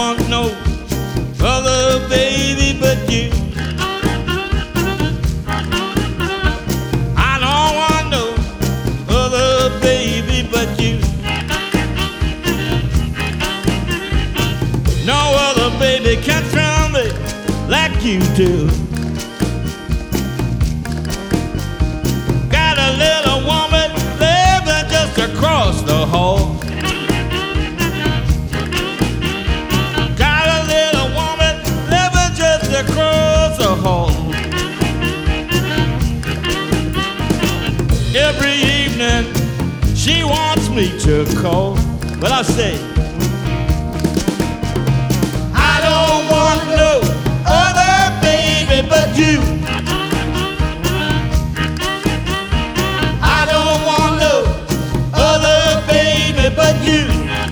want no other baby but you. I don't want no other baby but you. No other baby can thrill me like you do. Got a little woman living just across the hall. Got a little woman living just across the hall. Every evening she wants me to call, but I say, I don't want no other baby but you. I don't want no other baby but you.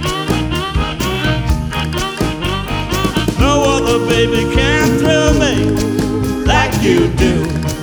No other baby can thrill me like you do.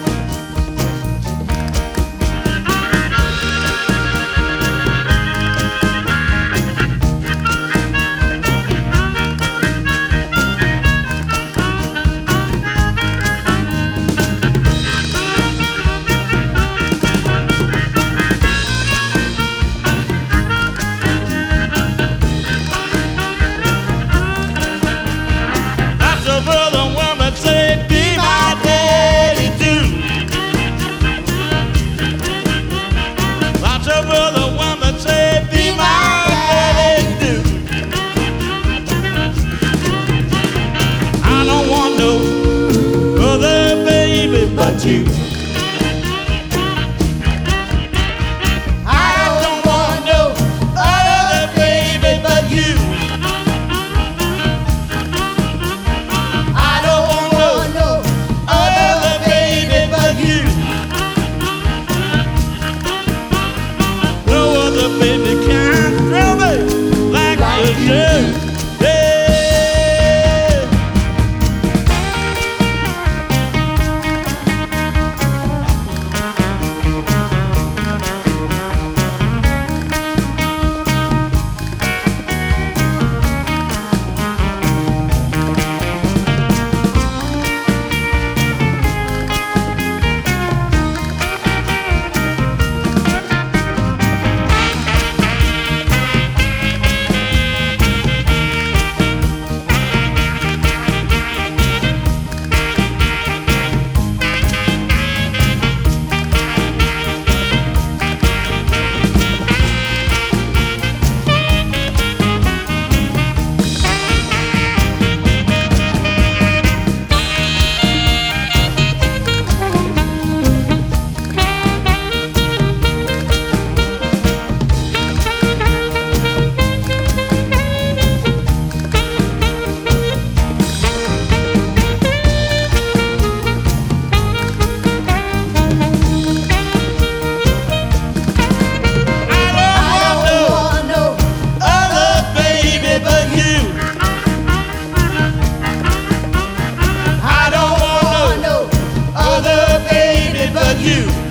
But you, I don't want no other baby but you. I don't want no other baby but you. No other baby can thrill me like you do. You